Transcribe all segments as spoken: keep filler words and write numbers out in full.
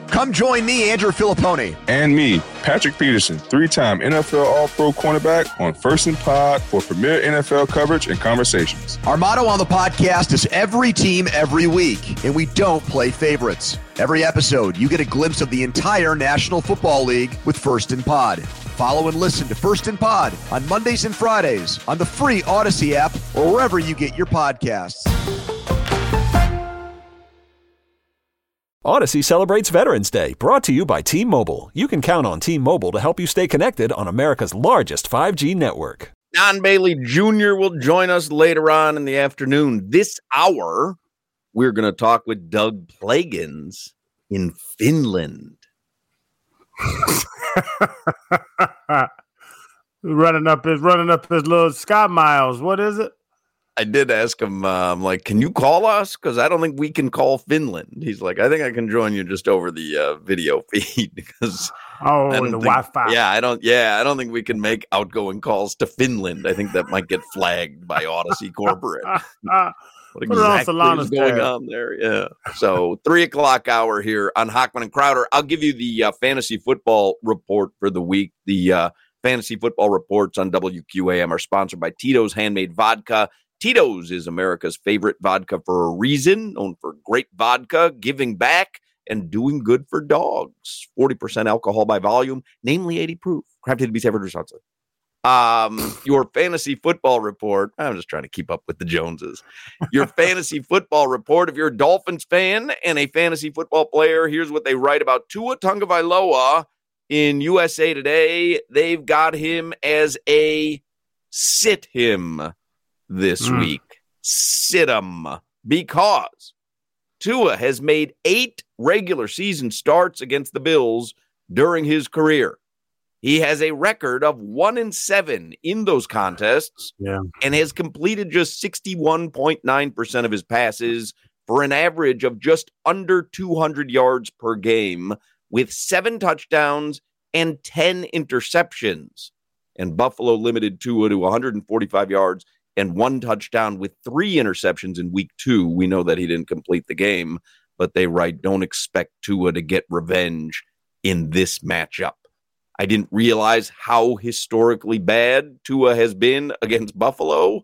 Come join me, Andrew Filipponi. And me, Patrick Peterson, three-time N F L All-Pro cornerback on First and Pod for premier N F L coverage and conversations. Our motto on the podcast is every team, every week, and we don't play favorites. Every episode, you get a glimpse of the entire National Football League with First and Pod. Follow and listen to First and Pod on Mondays and Fridays on the free Odyssey app or wherever you get your podcasts. Odyssey celebrates Veterans Day, brought to you by T-Mobile. You can count on T-Mobile to help you stay connected on America's largest five G network. Don Bailey Junior will join us later on in the afternoon. This hour, we're going to talk with Doug Plagens in Finland. running up his running up his little Sky Miles. What is it? I did ask him, uh, I'm like, can you call us? Because I don't think we can call Finland. He's like, I think I can join you just over the uh, video feed because oh, the think, Wi-Fi. Yeah, I don't. Yeah, I don't think we can make outgoing calls to Finland. I think that might get flagged by Odyssey Corporate. What exactly on is going on there? Yeah. So three o'clock hour here on Hochman and Crowder. I'll give you the uh, fantasy football report for the week. The uh, fantasy football reports on W Q A M are sponsored by Tito's Handmade Vodka. Tito's is America's favorite vodka for a reason, known for great vodka, giving back, and doing good for dogs. forty percent alcohol by volume, namely eighty proof. Crafted to be savored responsibly. Um, your fantasy football report. I'm just trying to keep up with the Joneses. Your fantasy football report. If you're a Dolphins fan and a fantasy football player, here's what they write about Tua Tagovailoa in U S A Today. They've got him as a sit him this mm. week. Sit him because Tua has made eight regular season starts against the Bills during his career. He has a record of one and seven in those contests yeah. and has completed just sixty-one point nine percent of his passes for an average of just under two hundred yards per game with seven touchdowns and ten interceptions. And Buffalo limited Tua to one hundred forty-five yards and one touchdown with three interceptions in week two. We know that he didn't complete the game, but they write, don't expect Tua to get revenge in this matchup. I didn't realize how historically bad Tua has been against Buffalo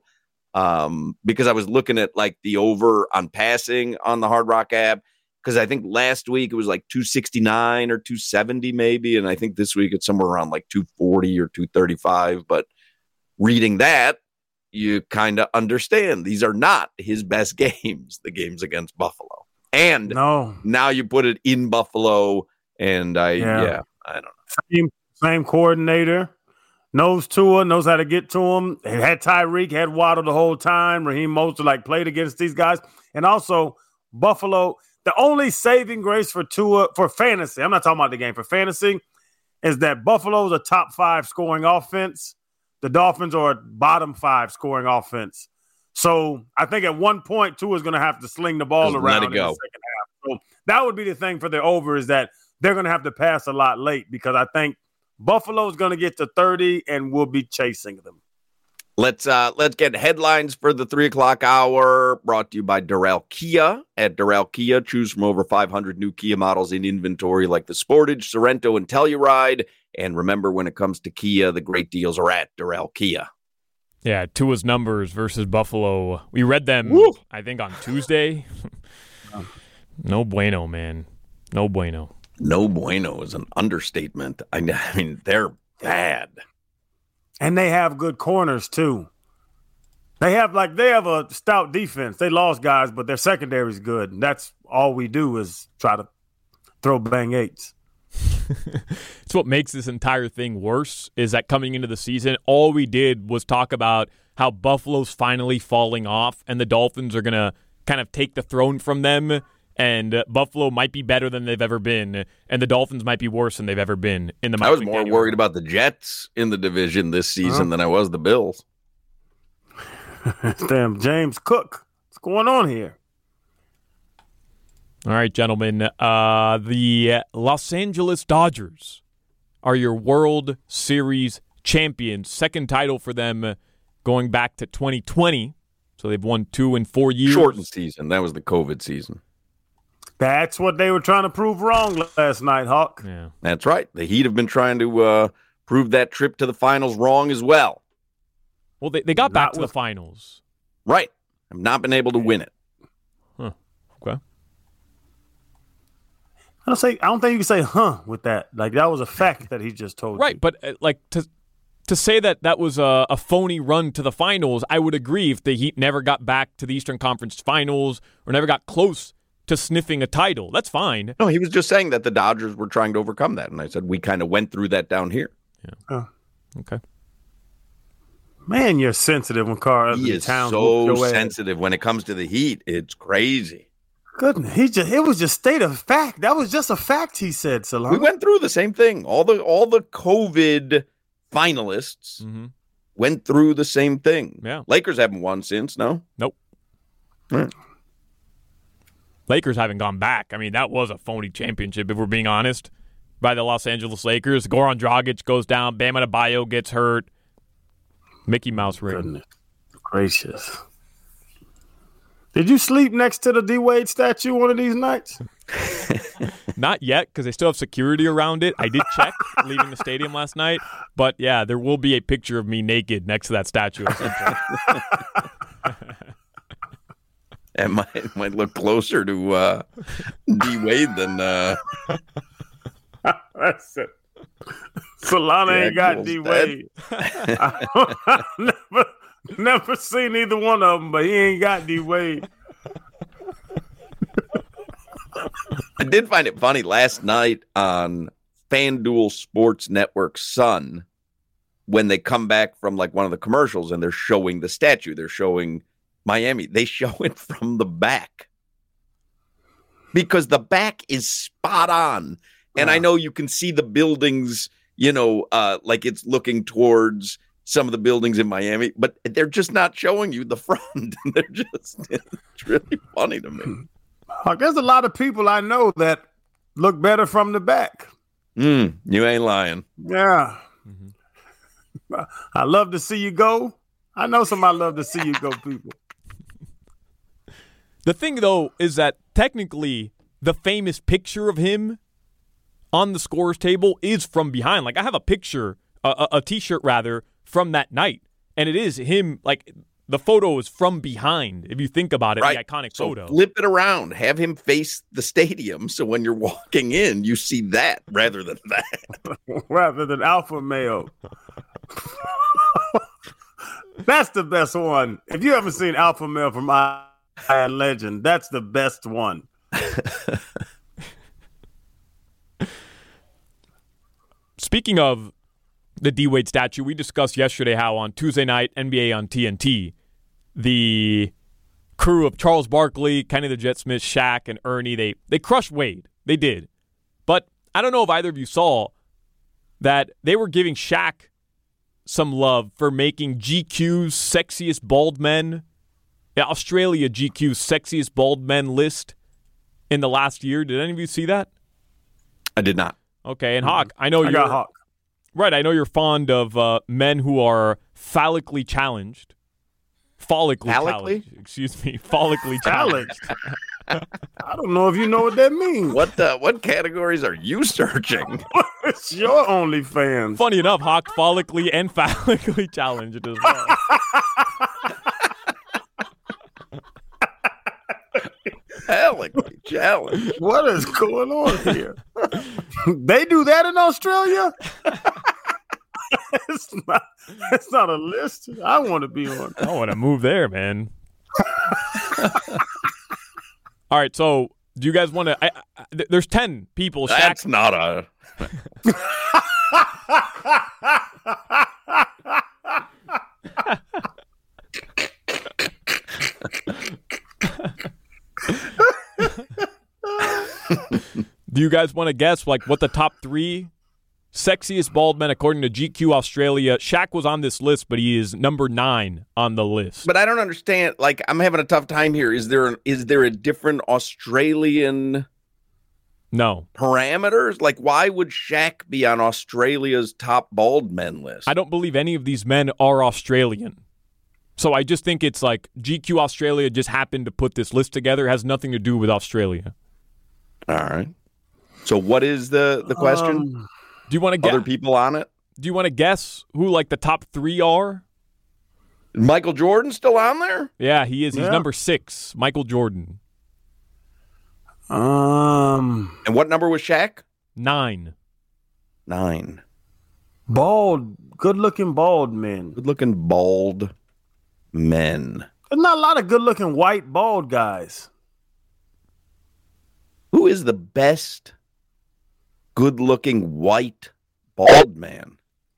um, because I was looking at like the over on passing on the Hard Rock app because I think last week it was like two sixty-nine or two seventy maybe, and I think this week it's somewhere around like two forty or two thirty-five. But reading that, you kind of understand these are not his best games, the games against Buffalo. And no. now you put it in Buffalo, and I, yeah, yeah I don't know. Same, same coordinator, knows Tua, knows how to get to him. Had Tyreek, had Waddle the whole time. Raheem Mostert like played against these guys. And also Buffalo, the only saving grace for Tua, for fantasy, I'm not talking about the game, for fantasy, is that Buffalo's a top five scoring offense. The Dolphins are a bottom five scoring offense. So I think at one point, Tua is going to have to sling the ball Just around let it in go. the second half. So that would be the thing for the over is that they're going to have to pass a lot late because I think Buffalo's going to get to thirty and we'll be chasing them. Let's uh, let's get headlines for the three o'clock hour brought to you by Doral Kia. At Doral Kia, choose from over five hundred new Kia models in inventory like the Sportage, Sorento, and Telluride. And remember, when it comes to Kia, the great deals are at Doral Kia. Yeah, Tua's numbers versus Buffalo. We read them, Woo! I think, on Tuesday. No bueno, man. No bueno. No bueno is an understatement. I mean, they're bad. And they have good corners, too. They have like they have a stout defense. They lost guys, but their secondary is good. And that's all we do is try to throw bang eights. It's what makes this entire thing worse is that coming into the season, all we did was talk about how Buffalo's finally falling off and the Dolphins are going to kind of take the throne from them, and uh, Buffalo might be better than they've ever been, and the Dolphins might be worse than they've ever been in the I was more worried about the Jets in the division this season huh? than I was the Bills. Damn, James Cook. What's going on here? All right, gentlemen. Uh, the Los Angeles Dodgers are your World Series champions. Second title for them going back to twenty twenty. So they've won two in four years. Shortened season. That was the COVID season. That's what they were trying to prove wrong last night, Hawk. Yeah, that's right. The Heat have been trying to uh, prove that trip to the finals wrong as well. Well, they, they got back Not to with- the finals. Right. Have not been able to win it. Huh. Okay. I don't say. I don't think you can say "huh" with that. Like that was a fact that he just told Right, you. but uh, like to to say that that was a, a phony run to the finals, I would agree if the Heat never got back to the Eastern Conference Finals or never got close to sniffing a title. That's fine. No, he was just saying that the Dodgers were trying to overcome that. And I said, we kind of went through that down here. Uh, Okay. Man, you're sensitive when Carl He Anthony is Towns so whooped your ass. sensitive when it comes to the Heat. It's crazy. Goodness, he just it was just state of fact. That was just a fact. He said, Salon. We went through the same thing. All the all the COVID finalists Mm-hmm. went through the same thing. Yeah. Lakers haven't won since, no? Nope. Right. Lakers haven't gone back. I mean, that was a phony championship, if we're being honest, by the Los Angeles Lakers. Goran Dragic goes down. Bam Adebayo gets hurt. Mickey Mouse ring. Goodness gracious. Did you sleep next to the D Wade statue one of these nights? Not yet, because they still have security around it. I did check leaving the stadium last night. But, yeah, there will be a picture of me naked next to that statue at some point. It might, might look closer to uh, D Wade than uh, That's it. Solana Yeah, ain't got cool D stat. Wade. I never, never seen either one of them, but he ain't got D Wade. I did find it funny last night on FanDuel Sports Network Sun when they come back from like one of the commercials and they're showing the statue. They're showing Miami. They show it from the back because the back is spot on. And Wow. I know you can see the buildings, you know, uh, like it's looking towards some of the buildings in Miami, but they're just not showing you the front. They're just, it's really funny to me. Like, there's a lot of people I know that look better from the back. Mm, you ain't lying. Yeah. Mm-hmm. I love to see you go. I know somebody love to see you go, people. The thing, though, is that technically the famous picture of him on the scorer's table is from behind. Like, I have a picture, a, a, a T-shirt, rather, from that night. And it is him, like, the photo is from behind, if you think about it, Right. the iconic So photo. flip it around. Have him face the stadium so when you're walking in, you see that rather than that. Rather than alpha male. That's the best one. If you haven't seen Alpha Male from I Am Legend, that's the best one. Speaking of the D-Wade statue, we discussed yesterday how on Tuesday night, N B A on T N T, the crew of Charles Barkley, Kenny the Jet Smith, Shaq, and Ernie, they, they crushed Wade. They did. But I don't know if either of you saw that they were giving Shaq some love for making G Q's sexiest bald men, yeah, Australia G Q's sexiest bald men list in the last year. Did any of you see that? I did not. Okay, and Hawk, I know I you're got Hawk. right. I know you're fond of uh, men who phallically challenged. Follically Phallically? challenged. Excuse me, follically challenged. Alex. I don't know if you know what that means. What uh, what categories are you searching? It's your OnlyFans. Funny enough, Hawk follically and phallically challenged as well. Phallically challenge. What is going on here? They do that in Australia? it's not. It's not a list I want to be on. I want to move there, man. All right, so do you guys want to? Th- there's ten people. Shaq, That's not a. do you guys want to guess like what the top three sexiest bald men according to G Q Australia? Shaq was on this list, but he is number nine on the list. But I don't understand. Like, I'm having a tough time here. Is there is there a different Australian No, parameters? Like, why would Shaq be on Australia's top bald men list? I don't believe any of these men are Australian. So I just think it's like G Q Australia just happened to put this list together. It has nothing to do with Australia. All right. So what is the, the question? Um, do you want to guess? Other people on it? Do you want to guess who like the top three are? Is Michael Jordan still on there? Yeah, he is. He's yeah. number six, Michael Jordan. Um, And what number was Shaq? Nine. Nine. Bald, good-looking bald men. Good-looking bald men. There's not a lot of good-looking white bald guys. Who is the best good-looking white bald man?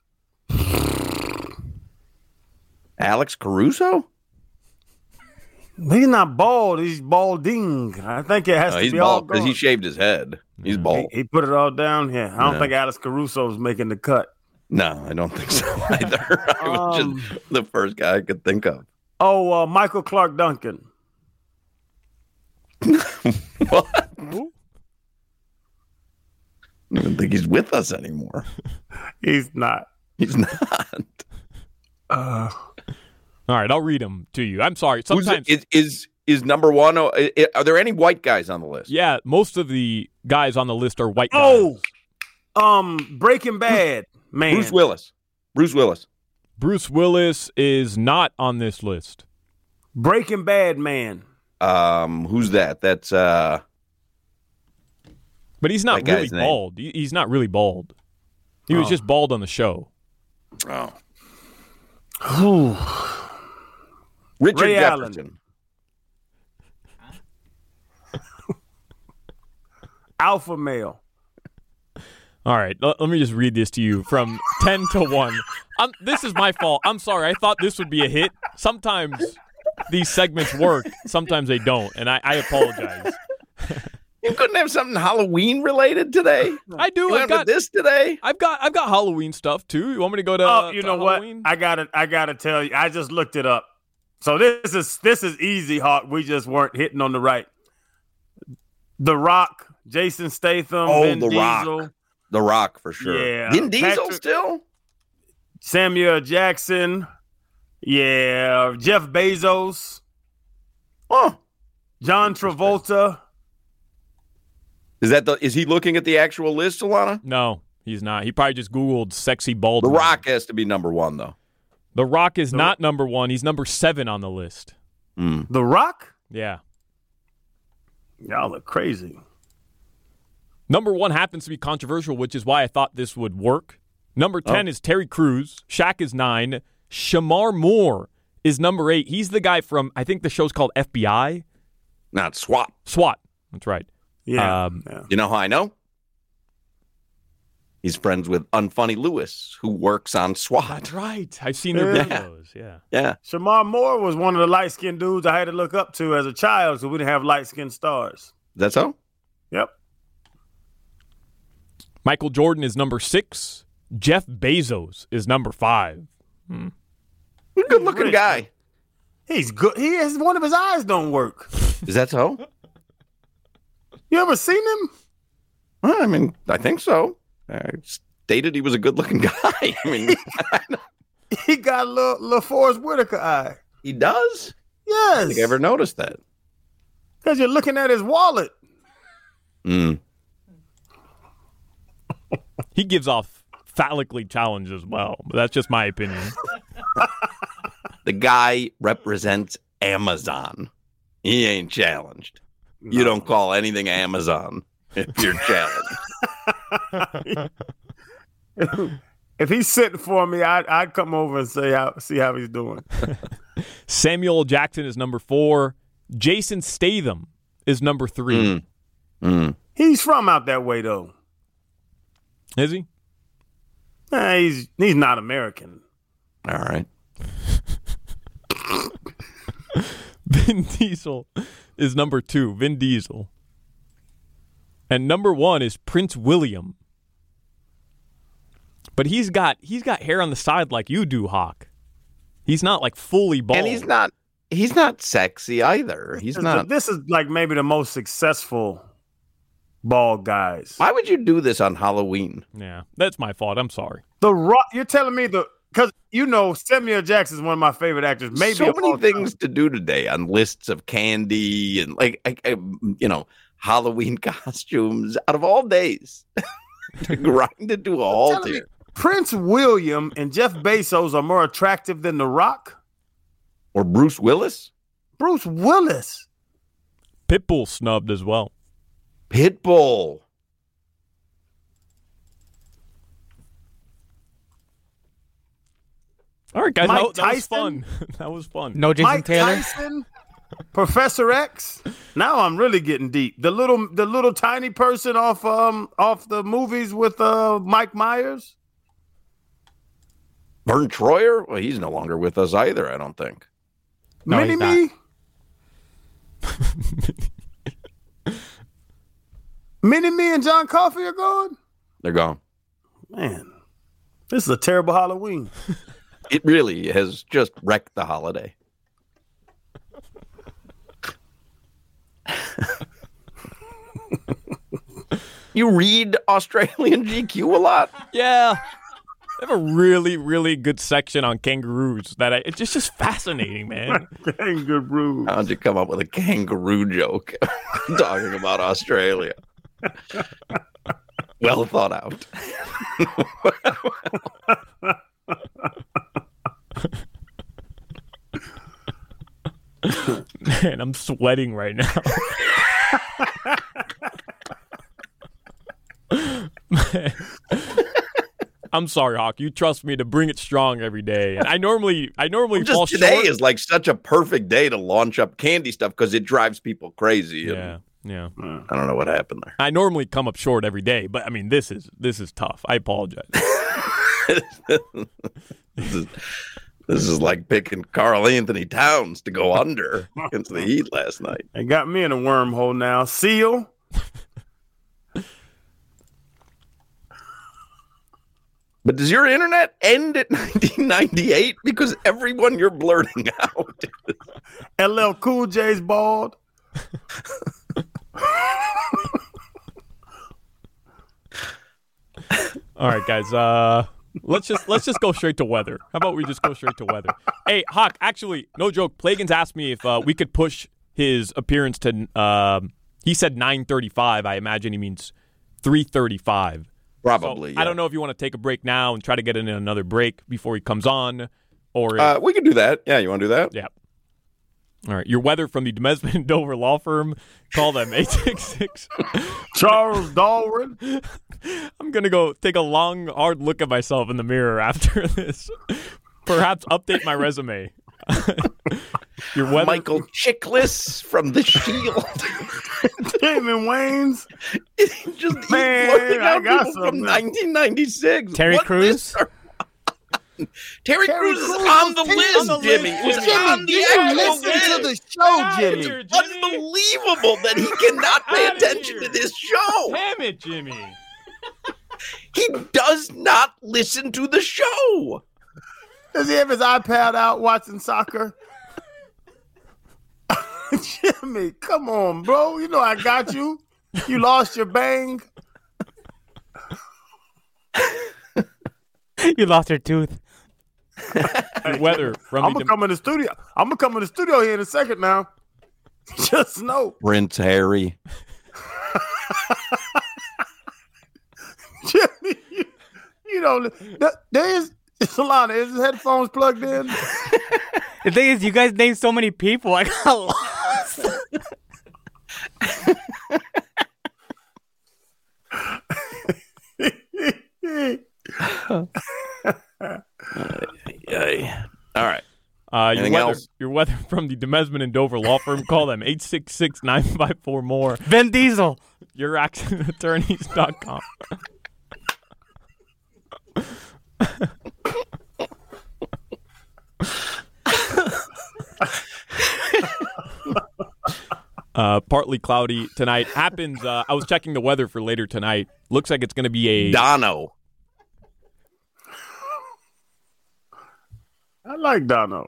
Alex Caruso? He's not bald. He's balding. I think it has No, to he's be all bald because gone. he shaved his head. He's bald. He, he put it all down here. I don't Yeah. think Alex Caruso is making the cut. No, I don't think so either. I was Um, just the first guy I could think of. Oh, uh, Michael Clark Duncan. What? I don't even think he's with us anymore. He's not. He's not. Uh, All right, I'll read them to you. I'm sorry. Who's Sometimes, is, is is number one? oh, i- Are there any white guys on the list? yeah, most of the guys on the list are white guys. oh, um, Breaking Bad, man. Bruce Willis. Bruce Willis. Bruce Willis is not on this list. Breaking Bad, man. Um, who's that? That's uh. But he's not That guy's really name. bald. He- He's not really bald. He was Oh. just bald on the show. Oh. Ooh. Richard Ray Jefferson. Alpha male. All right, l- let me just read this to you from ten to one. Um, this is my fault. I'm sorry. I thought this would be a hit. Sometimes these segments work. Sometimes they don't, and I, I apologize. You couldn't have something Halloween related today. I do. You I've went got with this today. I've got I've got Halloween stuff too. You want me to go to? Oh, you to know what? Halloween? I gotta, I gotta tell you. I just looked it up. So this is this is easy, Hawk. We just weren't hitting on the right. The Rock, Jason Statham, Oh, Vin The Diesel, Rock. The Rock for sure. Yeah. Vin Diesel Patrick- still. Samuel Jackson, yeah, Jeff Bezos, Oh, John Travolta. is that the? Is he looking at the actual list, Alana? No, he's not. He probably just Googled sexy bald. The man. Rock has to be number one, though. The Rock is not number one. He's number seven on the list. Mm. The Rock? Yeah. Y'all look crazy. Number one happens to be controversial, which is why I thought this would work. Number ten Oh. is Terry Crews. Shaq is nine. Shamar Moore is number eight. He's the guy from, I think the show's called F B I. Not SWAT. SWAT. That's right. Yeah. Um, yeah. You know how I know? He's friends with Unfunny Lewis, who works on SWAT. That's right. I've seen their Yeah. videos. Yeah. Yeah. Shamar Moore was one of the light skinned dudes I had to look up to as a child, so we didn't have light skinned stars. Is that so? Yep. Michael Jordan is number six. Jeff Bezos is number five. Good looking rich, guy. He's good. He has one of his eyes don't work. Is that so? You ever seen him? Well, I mean, I think so. I stated he was a good looking guy. I mean, He got a little, little Forrest Whitaker eye. he does. I Yes. think I ever noticed that. Because you're looking at his wallet. Mm. He gives off phallically challenged as well, but that's just my opinion. The guy represents Amazon. He ain't challenged. You No. don't call anything Amazon if you're challenged. If he's sitting for me, I'd, I'd come over and say how, see how he's doing. Samuel L. Jackson is number four. Jason Statham is number three. Mm. Mm. He's from out that way, though. Is he? Eh, he's he's not American. All right. Vin Diesel is number two. Vin Diesel. And number one is Prince William. But he's got he's got hair on the side like you do, Hawk. He's not like fully bald. And he's not he's not sexy either. He's This is not. the- this is like maybe the most successful bald guys. Why would you do this on Halloween? Yeah, that's my fault. I'm sorry. The Rock. You're telling me the because you know Samuel Jackson is one of my favorite actors. Maybe so of many all things time. to do today on lists of candy and like I, I, you know, Halloween costumes out of all days. To grind it to a halt here. Prince William and Jeff Bezos are more attractive than The Rock? Or Bruce Willis? Bruce Willis. Pitbull snubbed as well. Pitbull. All right, guys, Mike that, that was fun. That was fun. No Jason Mike Taylor? Tyson, Professor X. Now I'm really getting deep. The little, the little tiny person off, um, off the movies with uh, Mike Myers. Vern Troyer? Well, he's no longer with us either, I don't think. No, Mini Me. Mini Me and John Coffey are gone. They're gone. Man, this is a terrible Halloween. It really has just wrecked the holiday. You read Australian G Q a lot? Yeah. They have a really, really good section on kangaroos that I, it's just, just fascinating, man. Kangaroo. How'd you come up with a kangaroo joke talking about Australia? Well thought out. Man, I'm sweating right now. Man. I'm sorry, Hawk. You trust me to bring it strong every day. And I normally, I normally well, just fall today short. is like such a perfect day to launch up candy stuff because it drives people crazy. Yeah, yeah. I don't know what happened there. I normally come up short every day, but I mean, this is this is tough. I apologize. this, is, this is like picking Karl Anthony Towns to go under against the Heat last night. They got me in a wormhole now. Seal. But does your internet end at nineteen ninety-eight? Because everyone you're blurting out. L L Cool J's bald. All right, guys. Uh, let's just let's just go straight to weather. How about we just go straight to weather? Hey, Hawk. Actually, no joke. Plagans asked me if uh, we could push his appearance to. Uh, he said nine thirty-five. I imagine he means three thirty-five. Probably. So, yeah. I don't know if you want to take a break now and try to get in another break before he comes on, or uh, we can do that. Yeah, you want to do that? Yeah. All right. Your weather from the Demesman and Dover Law Firm. Call them eight six six. Charles Darwin. I'm gonna go take a long, hard look at myself in the mirror after this. Perhaps update my resume. Your weather, Michael Chiklis from The Shield. Damon Wayans. Just Man, floating I out got people from something. nineteen ninety-six. Terry What Crews? lists are- Terry, Terry Crews is Crews on the was list, on the Jimmy. list, He was Jimmy. on the You actual listen list. to the show, Jimmy. Here, Jimmy. Unbelievable that he cannot pay Outta attention here. to this show. Damn it, Jimmy. He does not listen to the show. Does he have his iPad out watching soccer? Jimmy, come on, bro. You know I got you. You lost your bang. You lost your tooth. Your weather from I'm the gonna come in the studio. I'm gonna come in the studio here in a second now. Just know, Prince Harry. Jimmy. You, you know, th- there is Solana. Is his headphones plugged in? The thing is, you guys named so many people. I got lost. Yeah. All right. Uh, your Anything weather, else? your weather from the Demesman and Dover Law Firm. Call them eight six six, nine five four, more. Vin Diesel. your accident attorneys dot com. Uh, partly cloudy tonight. Happens. Uh, I was checking the weather for later tonight. Looks like it's going to be a Dono. I like Dono.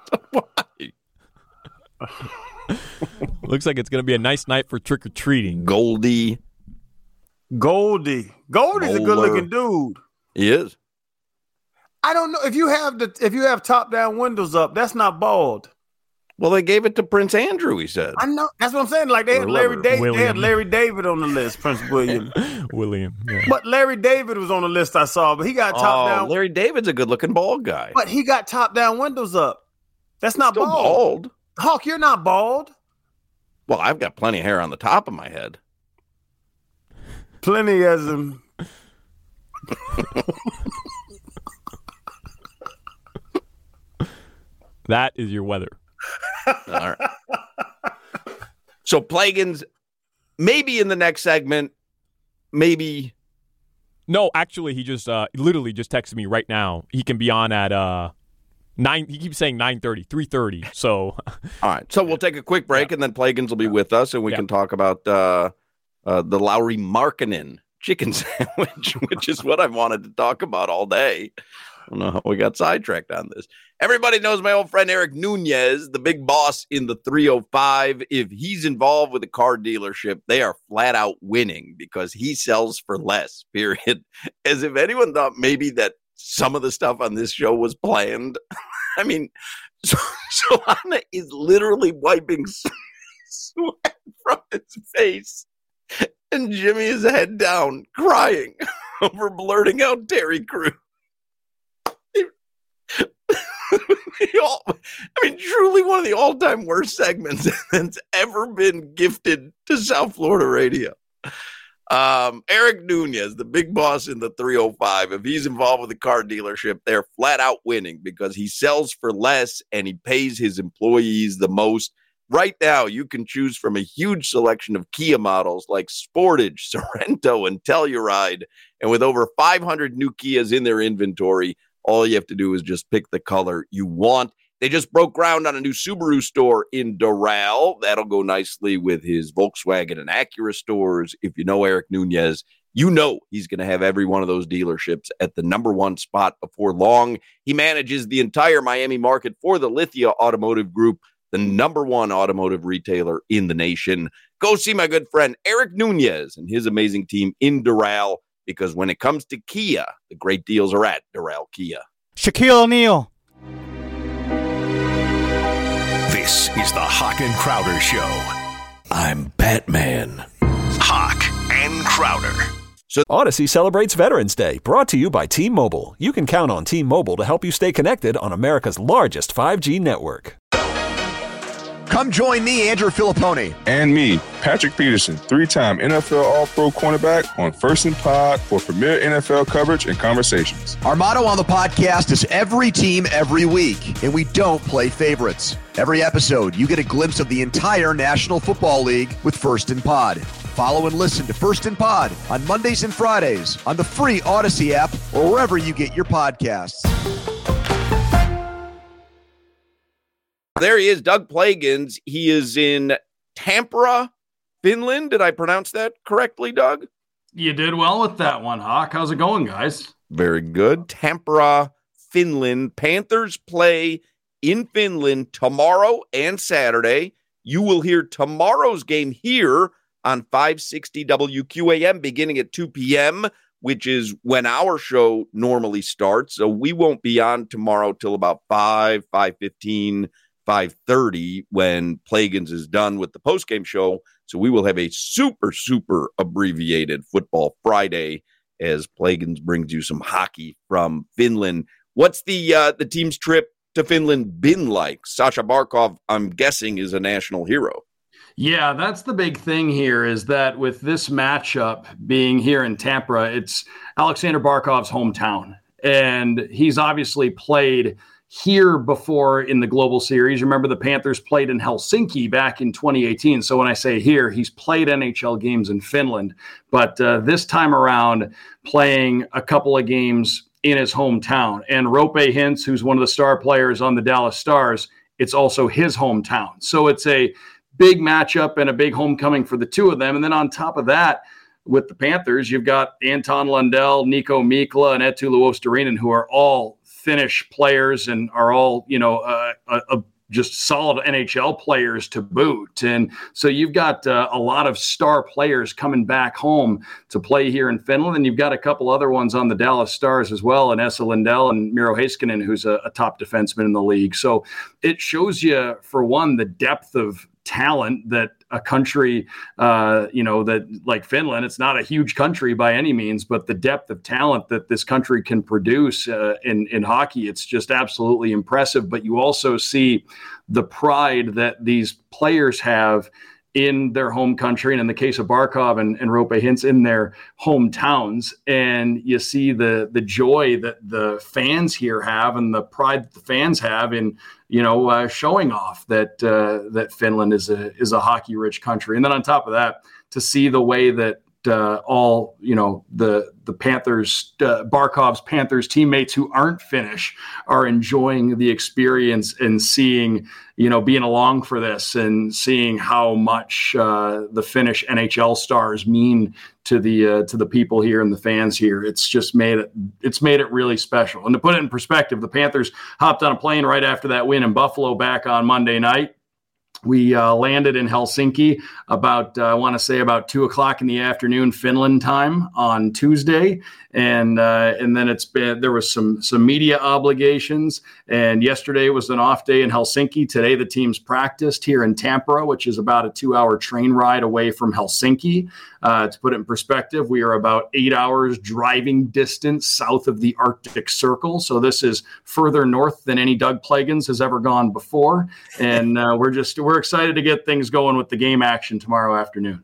looks like it's going to be a nice night for trick or treating. Goldie. Goldie. Goldie's a Bowler. good looking dude. He is. I don't know if you have the if you have top down windows up. That's not bald. Well, they gave it to Prince Andrew, he said. I know. That's what I'm saying. Like, they had Larry David. They had Larry David on the list, Prince William. William. Yeah. But Larry David was on the list I saw, but he got top oh, down. Larry David's a good-looking bald guy. But he got top down windows up. That's not Still bald. bald. Hawk, you're not bald. Well, I've got plenty of hair on the top of my head. Plenty as in... That is your weather. All right. So Plagans, maybe in the next segment, maybe. No, actually, he just uh, literally just texted me right now. He can be on at uh, nine. He keeps saying nine thirty, three thirty. So, all right. So we'll take a quick break, yeah. and then Plagans will be with us, and we yeah. can talk about uh, uh, the Lowry Markkinen chicken sandwich, which is what I wanted to talk about all day. I don't know how we got sidetracked on this. Everybody knows my old friend Eric Nunez, the big boss in the three oh five. If he's involved with a car dealership, they are flat out winning because he sells for less, period. As if anyone thought maybe that some of the stuff on this show was planned. I mean, so, Solana is literally wiping sweat from his face. And Jimmy is head down, crying over blurting out Terry Crews. All, I mean, truly one of the all-time worst segments that's ever been gifted to South Florida radio. Um, Eric Nunez, the big boss in the three oh five, if he's involved with a car dealership, they're flat out winning because he sells for less and he pays his employees the most. Right now, you can choose from a huge selection of Kia models like Sportage, Sorento, and Telluride. And with over five hundred new Kias in their inventory, all you have to do is just pick the color you want. They just broke ground on a new Subaru store in Doral. That'll go nicely with his Volkswagen and Acura stores. If you know Eric Nunez, you know he's going to have every one of those dealerships at the number one spot before long. He manages the entire Miami market for the Lithia Automotive Group, the number one automotive retailer in the nation. Go see my good friend Eric Nunez and his amazing team in Doral, because when it comes to Kia, the great deals are at Doral Kia. Shaquille O'Neal. This is the Hawk and Crowder Show. I'm Batman. Hawk and Crowder. So Odyssey celebrates Veterans Day, brought to you by T-Mobile. You can count on T-Mobile to help you stay connected on America's largest five G network. Come join me, Andrew Filippone. And me, Patrick Peterson, three-time N F L All-Pro cornerback on First and Pod for premier N F L coverage and conversations. Our motto on the podcast is every team, every week, and we don't play favorites. Every episode, you get a glimpse of the entire National Football League with First and Pod. Follow and listen to First and Pod on Mondays and Fridays on the free Odyssey app or wherever you get your podcasts. There he is, Doug Plagans. He is in Tampere, Finland. Did I pronounce that correctly, Doug? You did well with that one, Hawk. How's it going, guys? Very good. Tampere, Finland. Panthers play in Finland tomorrow and Saturday. You will hear tomorrow's game here on five sixty W Q A M beginning at two p.m., which is when our show normally starts. So we won't be on tomorrow till about five, five fifteen, five thirty when Plagans is done with the postgame show. So we will have a super, super abbreviated Football Friday as Plagans brings you some hockey from Finland. What's the uh, the team's trip to Finland been like? Sasha Barkov, I'm guessing, is a national hero. Yeah, that's the big thing here is that with this matchup being here in Tampere, it's Alexander Barkov's hometown. And he's obviously played here before in the Global Series. Remember, the Panthers played in Helsinki back in twenty eighteen. So when I say here, he's played N H L games in Finland. But uh, this time around, playing a couple of games in his hometown. And Rope Hintz, who's one of the star players on the Dallas Stars, it's also his hometown. So it's a big matchup and a big homecoming for the two of them. And then on top of that, with the Panthers, you've got Anton Lundell, Nico Mikla, and Eetu Luostarinen, who are all Finnish players and are all, you know, uh, a, a just solid N H L players to boot. And so you've got uh, a lot of star players coming back home to play here in Finland. And you've got a couple other ones on the Dallas Stars as well, and Esa Lindell and Miro Heiskanen, who's a, a top defenseman in the league. So it shows you, for one, the depth of talent that a country, uh, you know, that like Finland, it's not a huge country by any means, but the depth of talent that this country can produce uh, in, in hockey, it's just absolutely impressive. But you also see the pride that these players have in their home country, and in the case of Barkov and, and Roope Hintz, in their hometowns. And you see the the joy that the fans here have and the pride that the fans have in, you know, uh, showing off that uh, that Finland is a is a hockey-rich country. And then on top of that, to see the way that uh, all, you know, the the Panthers, uh, Barkov's Panthers teammates who aren't Finnish are enjoying the experience and seeing, you know, being along for this and seeing how much uh, the Finnish N H L stars mean to the uh, to the people here and the fans here. It's just made it it's made it really special. And to put it in perspective, the Panthers hopped on a plane right after that win in Buffalo back on Monday night. We uh, landed in Helsinki about, uh, I want to say about two o'clock in the afternoon, Finland time on Tuesday. And uh, and then it's been, there was some some media obligations. And yesterday was an off day in Helsinki. Today, the team's practiced here in Tampere, which is about a two hour train ride away from Helsinki. Uh, to put it in perspective, we are about eight hours driving distance south of the Arctic Circle. So this is further north than any Doug Plagens has ever gone before. And uh, we're just, we're excited to get things going with the game action tomorrow afternoon.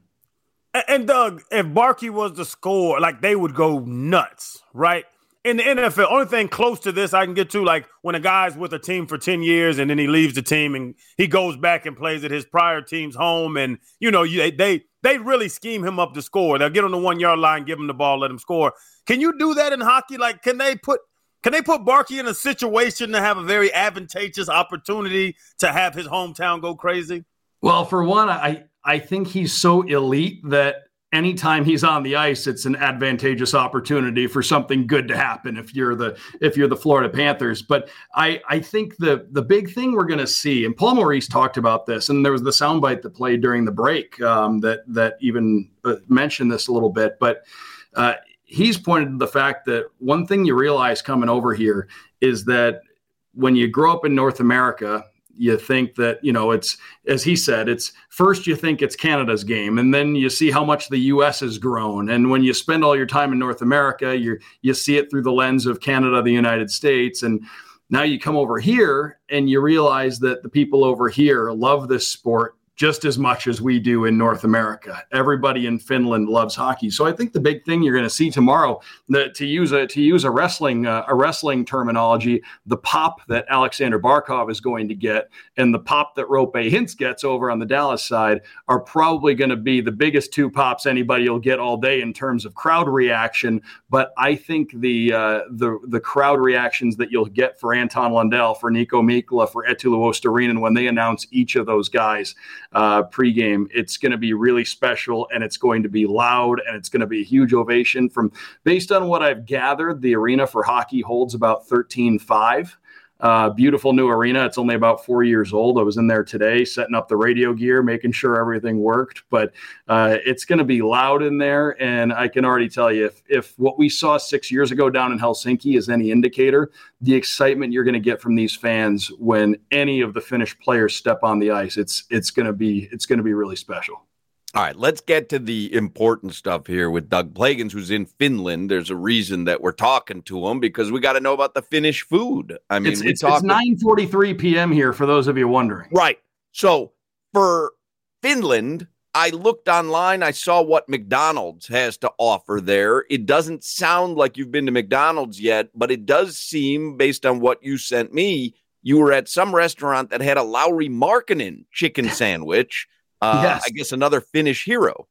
And Doug, if Barkey was the score, like they would go nuts, right? In the N F L, only thing close to this I can get to, like when a guy's with a team for ten years and then he leaves the team and he goes back and plays at his prior team's home, and you know they they they really scheme him up to score. They'll get on the one yard line, give him the ball, let him score. Can you do that in hockey? Like, can they put can they put Barkey in a situation to have a very advantageous opportunity to have his hometown go crazy? Well, for one, I I think he's so elite that anytime he's on the ice, it's an advantageous opportunity for something good to happen if you're the if you're the Florida Panthers. But I, I think the the big thing we're going to see, and Paul Maurice talked about this, and there was the soundbite that played during the break um, that that even uh, mentioned this a little bit, but uh, he's pointed to the fact that one thing you realize coming over here is that when you grow up in North America, you think that, you know, it's, as he said, it's first you think it's Canada's game, and then you see how much the U S has grown. And when you spend all your time in North America, you you see it through the lens of Canada, the United States. And now you come over here and you realize that the people over here love this sport just as much as we do in North America. Everybody in Finland loves hockey. So I think the big thing you're going to see tomorrow, the, to use a to use a wrestling uh, a wrestling terminology, the pop that Alexander Barkov is going to get and the pop that Roope Hintz gets over on the Dallas side are probably going to be the biggest two pops anybody will get all day in terms of crowd reaction. But I think the uh, the the crowd reactions that you'll get for Anton Lundell, for Nico Mikkola, for Eetu Luostarinen when they announce each of those guys Uh, pregame, it's going to be really special, and it's going to be loud, and it's going to be a huge ovation. From based on what I've gathered, the arena for hockey holds about thirteen five. Uh, beautiful new arena. It's only about four years old. I was in there today setting up the radio gear, making sure everything worked. But uh, it's going to be loud in there. And I can already tell you, if, if what we saw six years ago down in Helsinki is any indicator, the excitement you're going to get from these fans when any of the Finnish players step on the ice, it's it's going to be it's going to be really special. All right, let's get to the important stuff here with Doug Plagens, who's in Finland. There's a reason that we're talking to him, because we got to know about the Finnish food. I mean, it's, we it's, talk- it's nine forty-three p.m. here, for those of you wondering. Right. So for Finland, I looked online. I saw what McDonald's has to offer there. It doesn't sound like you've been to McDonald's yet, but it does seem, based on what you sent me, you were at some restaurant that had a Lauri Markkanen chicken sandwich. Uh, yes. I guess another Finnish hero.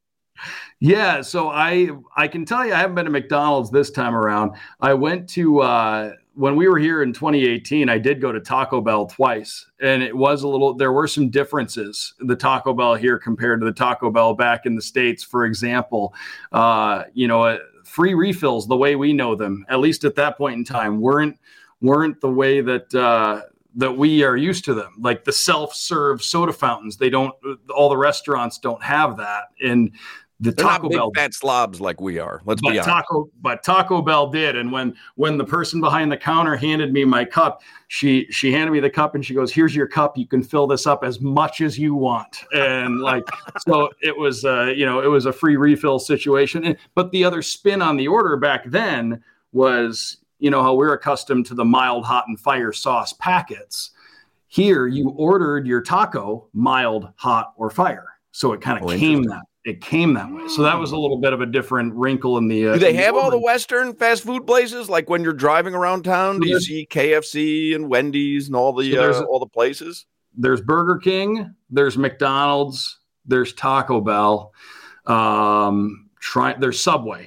Yeah, so I I can tell you I haven't been to McDonald's this time around. I went to, uh, when we were here in twenty eighteen, I did go to Taco Bell twice. And it was a little, there were some differences, the Taco Bell here compared to the Taco Bell back in the States. For example, uh, you know, uh, free refills, the way we know them, at least at that point in time, weren't weren't the way that uh, that we are used to them, like the self-serve soda fountains. They don't, all the restaurants don't have that. And the They're Taco not big Bell fat slobs like we are. Let's but be honest. Taco, but Taco Bell did. And when when the person behind the counter handed me my cup, she she handed me the cup and she goes, "Here's your cup. You can fill this up as much as you want." And like, so it was, uh, you know, it was a free refill situation. And, but the other spin on the order back then was, you know, how we're accustomed to the mild, hot, and fire sauce packets. Here, you ordered your taco mild, hot, or fire. So it kind of oh, came that. It came that way. So that was a little bit of a different wrinkle in the. Uh, Do they have the all the Western fast food places? Like when you're driving around town, do you see K F C and Wendy's and all the so uh, all the places? There's Burger King, there's McDonald's, there's Taco Bell, um, try there's Subway.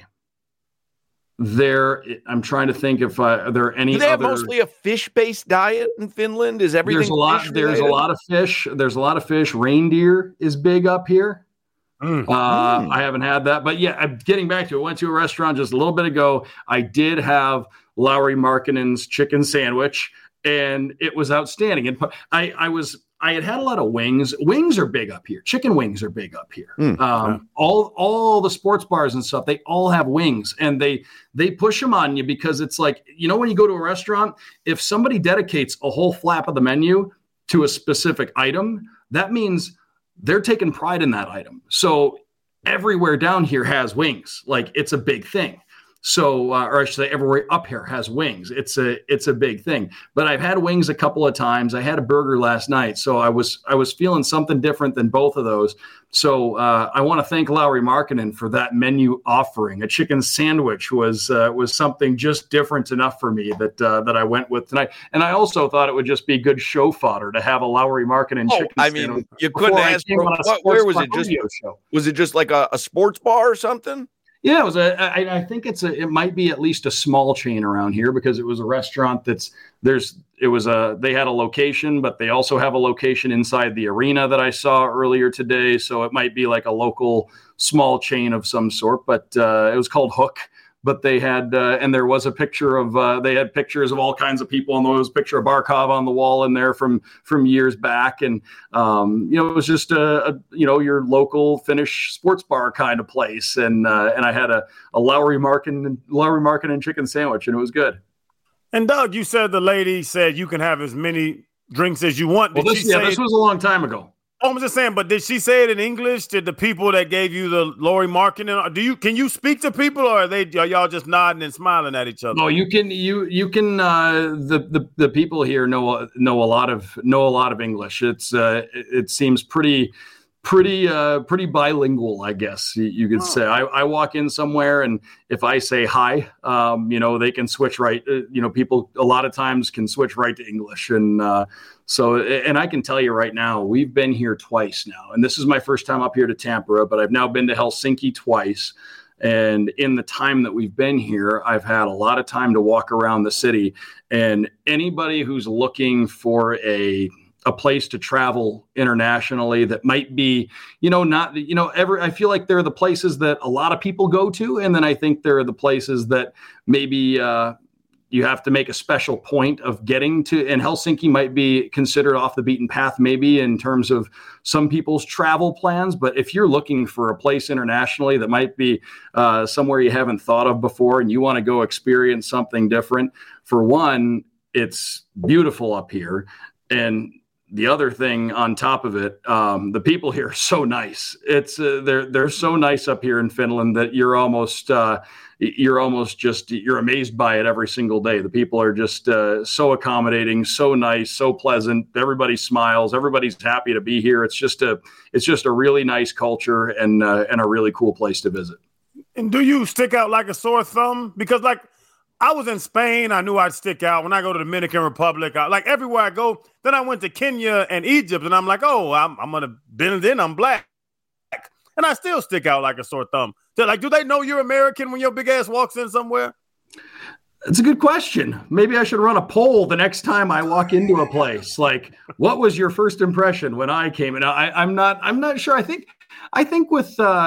There, I'm trying to think if uh, are there any. Do they have other, mostly a fish-based diet in Finland? Is everything? There's a lot. Fish there's a lot of fish. There's a lot of fish. Reindeer is big up here. Mm. Uh, mm. I haven't had that, but yeah, I'm getting back to it. I went to a restaurant just a little bit ago. I did have Lauri Markkanen's chicken sandwich, and it was outstanding. And I, I was, I had had a lot of wings. Wings are big up here. Chicken wings are big up here. Mm. Um, yeah. All, all the sports bars and stuff, they all have wings, and they, they push them on you because it's like, you know, when you go to a restaurant, if somebody dedicates a whole flap of the menu to a specific item, that means they're taking pride in that item. So everywhere down here has wings. Like it's a big thing. So, uh, or I should say everywhere up here has wings. It's a, it's a big thing, but I've had wings a couple of times. I had a burger last night. So I was, I was feeling something different than both of those. So uh, I want to thank Lauri Markkanen for that menu offering. A chicken sandwich was, uh, was something just different enough for me that, uh, that I went with tonight. And I also thought it would just be good show fodder to have a Lauri Markkanen oh, chicken I mean, sandwich. You couldn't ask for, what, where was it? Just, show. Was it just like a, a sports bar or something? Yeah, it was a. I, I think it's a. It might be at least a small chain around here because it was a restaurant that's there's. It was a. They had a location, but they also have a location inside the arena that I saw earlier today. So it might be like a local small chain of some sort. But uh, it was called Hook. But they had, uh, and there was a picture of. Uh, they had pictures of all kinds of people, and there was a picture of Barkov on the wall in there from from years back. And um, you know, it was just a, a you know your local Finnish sports bar kind of place. And uh, and I had a a Lauri Markkanen Lauri Markkanen chicken sandwich, and it was good. And Doug, you said the lady said you can have as many drinks as you want. Did well, this, she yeah, say this was a long time ago. Oh, I'm just saying, but did she say it in English? Did the people that gave you the Lauri Markkanen? Do you can you speak to people, or are they are y'all just nodding and smiling at each other? No, you can you you can uh, the, the the people here know know a lot of know a lot of English. It's uh, it seems pretty pretty uh, pretty bilingual, I guess you, you could oh. say. I, I walk in somewhere, and if I say hi, um, you know, they can switch right. Uh, you know, people a lot of times can switch right to English, and uh, so and I can tell you right now, we've been here twice now, and this is my first time up here to Tampere, but I've now been to Helsinki twice. And in the time that we've been here, I've had a lot of time to walk around the city, and anybody who's looking for a a place to travel internationally that might be, you know, not, you know, ever, I feel like there are the places that a lot of people go to. And then I think there are the places that maybe uh, you have to make a special point of getting to, and Helsinki might be considered off the beaten path, maybe in terms of some people's travel plans. But if you're looking for a place internationally that might be uh, somewhere you haven't thought of before, and you want to go experience something different, for one, it's beautiful up here. And the other thing on top of it, um, the people here are so nice. It's uh, they're they're so nice up here in Finland that you're almost uh, you're almost just you're amazed by it every single day. The people are just uh, so accommodating, so nice, so pleasant. Everybody smiles. Everybody's happy to be here. It's just a it's just a really nice culture and uh, and a really cool place to visit. And do you stick out like a sore thumb? Because like I was in Spain, I knew I'd stick out. When I go to the Dominican Republic, I, like everywhere I go, then I went to Kenya and Egypt, and I'm like, oh, I'm, I'm going to bend in, I'm black. And I still stick out like a sore thumb. So, like, do they know you're American when your big ass walks in somewhere? It's a good question. Maybe I should run a poll the next time I walk into a place. Like, what was your first impression when I came in? I, I'm not, I'm not sure. I think, I think with, uh,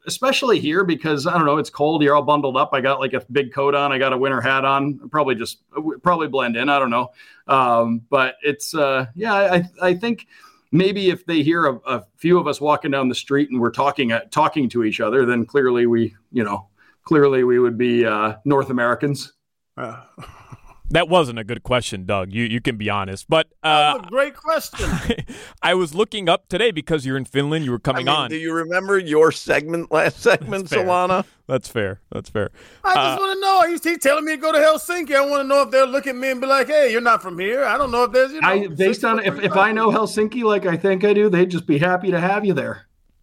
especially here because I don't know, it's cold. You're all bundled up. I got like a big coat on. I got a winter hat on. Probably just probably blend in. I don't know. Um, but it's uh, yeah. I I think maybe if they hear a, a few of us walking down the street and we're talking uh, talking to each other, then clearly we you know clearly we would be uh, North Americans. Uh. That wasn't a good question, Doug. You you can be honest, but uh, that's a great question. I was looking up today because you're in Finland. You were coming I mean, on. Do you remember your segment last segment, That's Solana? That's fair. That's fair. I just uh, want to know. He's, he's telling me to go to Helsinki. I want to know if they'll look at me and be like, "Hey, you're not from here." I don't know if there's. You know, I based on if, if I know Helsinki like I think I do, they'd just be happy to have you there.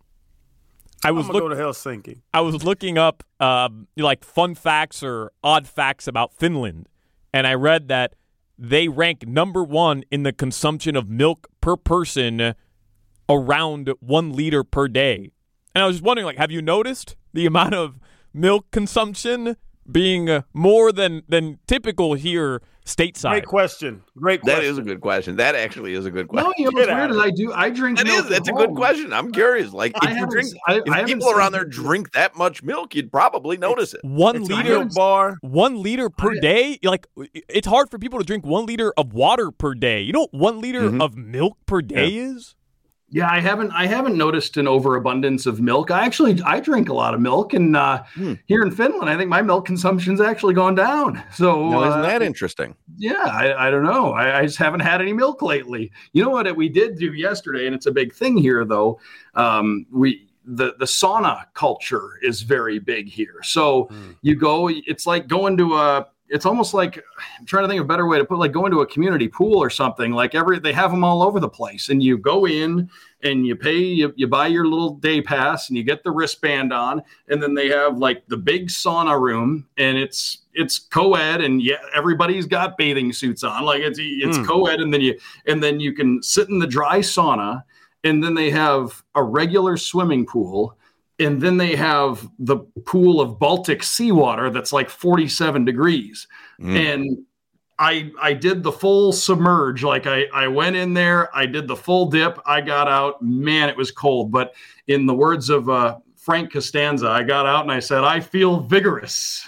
I was going to go to Helsinki. I was looking up uh, like fun facts or odd facts about Finland. And I read that they rank number one in the consumption of milk per person, around one liter per day. And I was just wondering, like, have you noticed the amount of milk consumption being uh, more than, than typical here stateside? Great question. Great question. That is a good question. That actually is a good question. No, you know what's weird is I do. I drink that milk. Is, that's a home. good question. I'm curious. Like, if I you drink, I, if I people around there drink that much milk, you'd probably notice it. One it's liter bar. One liter per I, day. Like, it's hard for people to drink one liter of water per day. You know what one liter mm-hmm. of milk per day yeah. is? Yeah, I haven't. I haven't noticed an overabundance of milk. I actually, I drink a lot of milk, and uh, hmm. here in Finland, I think my milk consumption's actually gone down. So, now, isn't uh, that interesting? Yeah, I, I don't know. I, I just haven't had any milk lately. You know what we did do yesterday, and it's a big thing here, though. Um, we the the sauna culture is very big here. So hmm. you go. It's like going to a. It's almost like I'm trying to think of a better way to put, like going to a community pool or something. Like every, they have them all over the place, and you go in and you pay, you, you buy your little day pass, and you get the wristband on, and then they have like the big sauna room, and it's it's co-ed, and yeah, everybody's got bathing suits on, like it's it's mm. co-ed, and then you and then you can sit in the dry sauna, and then they have a regular swimming pool. And then they have the pool of Baltic seawater that's like forty-seven degrees. Mm. And I I did the full submerge. Like I, I went in there, I did the full dip, I got out. Man, it was cold. But in the words of uh, Frank Costanza, I got out and I said, I feel vigorous.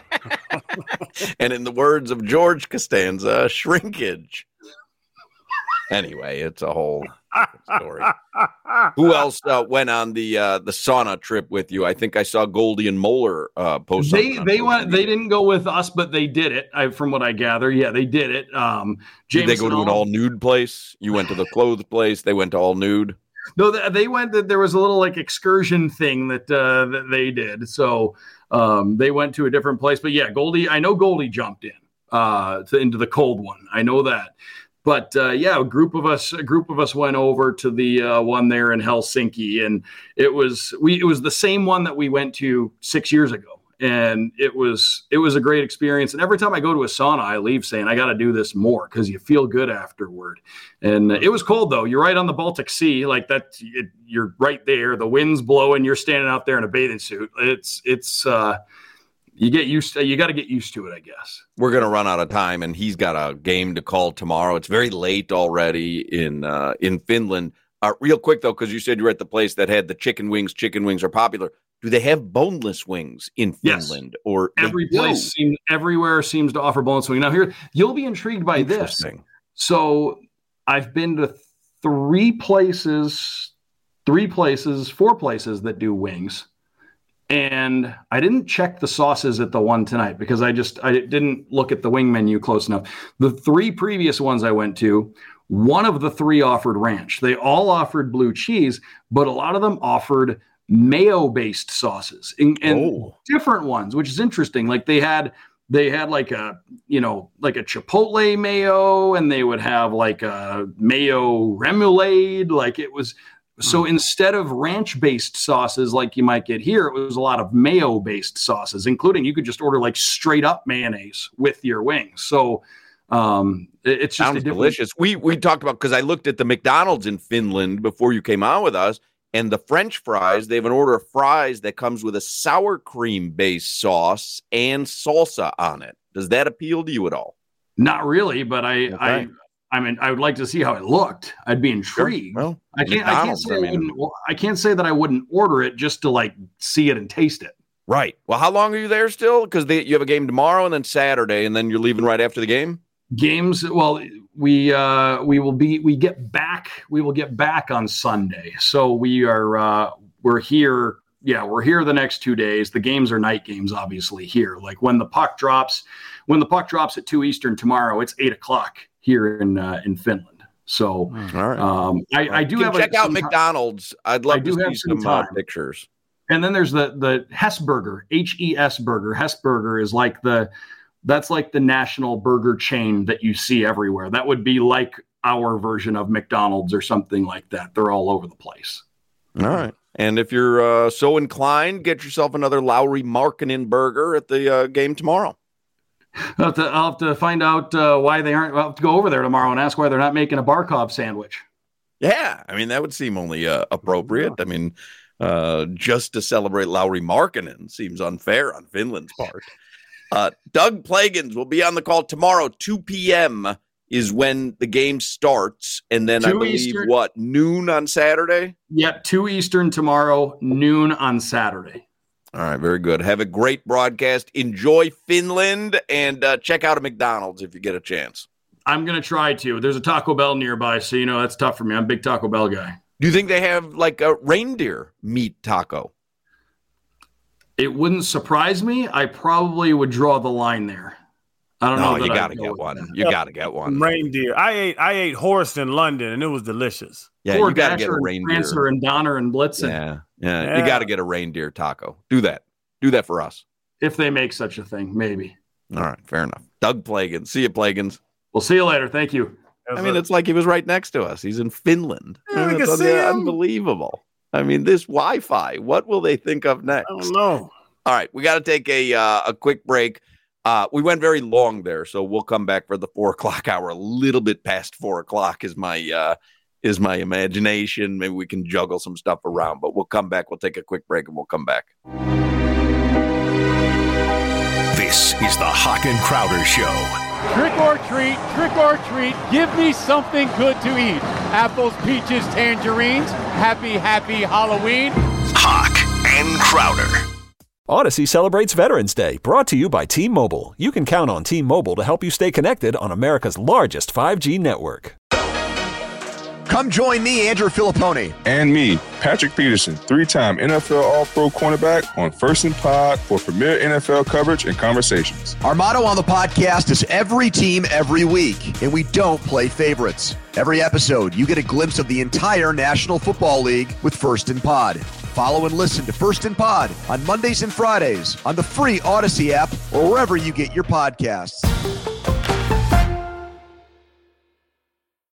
And in the words of George Costanza, shrinkage. Anyway, it's a whole story. Who else uh, went on the uh, the sauna trip with you? I think I saw Goldie and Moeller uh, post. They they went. They didn't go with us, but they did it. I, from what I gather, yeah, they did it. Um, did they go to an all nude place? You went to the clothes place. They went to all nude. No, they went. There was a little like excursion thing that uh, that they did. So um, they went to a different place. But yeah, Goldie. I know Goldie jumped in uh, to, into the cold one. I know that. But uh, yeah, a group of us, a group of us went over to the uh, one there in Helsinki, and it was we it was the same one that we went to six years ago, and it was it was a great experience. And every time I go to a sauna, I leave saying I got to do this more because you feel good afterward. And it was cold though. You're right on the Baltic Sea, like that. It, you're right there. The wind's blowing. You're standing out there in a bathing suit. It's it's. Uh, You get used to, you got to get used to it, I guess. We're going to run out of time, and he's got a game to call tomorrow. It's very late already in uh, in Finland. Uh, real quick, though, because you said you were at the place that had the chicken wings. Chicken wings are popular. Do they have boneless wings in Finland? Yes. Or every place seems, everywhere seems to offer boneless wings. Now, here, you'll be intrigued by this. So I've been to three places, three places, four places that do wings. And I didn't check the sauces at the one tonight because I just I didn't look at the wing menu close enough. The three previous ones I went to, one of the three offered ranch. They all offered blue cheese, but a lot of them offered mayo-based sauces and, and oh. different ones, which is interesting. Like they had they had like a, you know, like a Chipotle mayo, and they would have like a mayo remoulade. Like it was. So instead of ranch-based sauces like you might get here, it was a lot of mayo-based sauces, including you could just order like straight-up mayonnaise with your wings. So um, it's just sounds delicious. We we talked about because I looked at the McDonald's in Finland before you came on with us, and the French fries. They have an order of fries that comes with a sour cream-based sauce and salsa on it. Does that appeal to you at all? Not really, but I. Okay. I I mean, I would like to see how it looked. I'd be intrigued. Sure. Well, I can't. I can't say I, I, mean, wouldn't, I can't say that I wouldn't order it just to like see it and taste it. Right. Well, how long are you there still? Because you have a game tomorrow and then Saturday, and then you're leaving right after the game. Games. Well, we uh, we will be. We get back. We will get back on Sunday. So we are. Uh, we're here. Yeah, we're here the next two days. The games are night games, obviously. Here, like when the puck drops, when the puck drops at two Eastern tomorrow, it's eight o'clock here in uh, in Finland. So, all right. um, I, I do have check a, out McDonald's. I'd love I do to have see some, some uh, pictures. And then there's the the Hess Burger, H E S Burger. Hess Burger is like the that's like the national burger chain that you see everywhere. That would be like our version of McDonald's or something like that. They're all over the place. All right. And if you're uh, so inclined, get yourself another Lauri Markkanen burger at the uh, game tomorrow. I'll have to, I'll have to find out uh, why they aren't. I'll have to go over there tomorrow and ask why they're not making a Barkov sandwich. Yeah, I mean, that would seem only uh, appropriate. I mean, uh, just to celebrate Lauri Markkanen seems unfair on Finland's part. Uh, Doug Plagens will be on the call tomorrow. two p.m. is when the game starts. And then I believe, Eastern. what, noon on Saturday? Yep, two Eastern tomorrow, noon on Saturday. All right, very good. Have a great broadcast. Enjoy Finland, and uh, check out a McDonald's if you get a chance. I'm going to try to. There's a Taco Bell nearby, so, you know, that's tough for me. I'm a big Taco Bell guy. Do you think they have, like, a reindeer meat taco? It wouldn't surprise me. I probably would draw the line there. I don't no, know. You got to get one. That. You got to get one. Reindeer. I ate I ate horse in London, and it was delicious. Yeah, Poor you got to get a and reindeer. Prancer and Donner and Blitzen. Yeah, yeah. Yeah. You got to get a reindeer taco. Do that. Do that for us. If they make such a thing, maybe. All right, fair enough. Doug Plagens. See you, Plagens. We'll see you later. Thank you. I mean, it's like he was right next to us. He's in Finland. Yeah, we can it's see him. Unbelievable. I mean, this Wi-Fi. What will they think of next? I don't know. All right, we got to take a uh, a quick break. Uh, we went very long there, so we'll come back for the four o'clock hour. A little bit past four o'clock is my uh, is my imagination. Maybe we can juggle some stuff around, but we'll come back. We'll take a quick break, and we'll come back. This is the Hawk and Crowder Show. Trick or treat, trick or treat, give me something good to eat. Apples, peaches, tangerines. Happy, happy Halloween. Hawk and Crowder. Odyssey celebrates Veterans Day, brought to you by T-Mobile. You can count on T-Mobile to help you stay connected on America's largest five G network. Come join me, Andrew Filippone. And me, Patrick Peterson, three-time N F L All-Pro cornerback on First and Pod for premier N F L coverage and conversations. Our motto on the podcast is every team, every week, and we don't play favorites. Every episode, you get a glimpse of the entire National Football League with First and Pod. Follow and listen to First and Pod on Mondays and Fridays on the free Odyssey app or wherever you get your podcasts.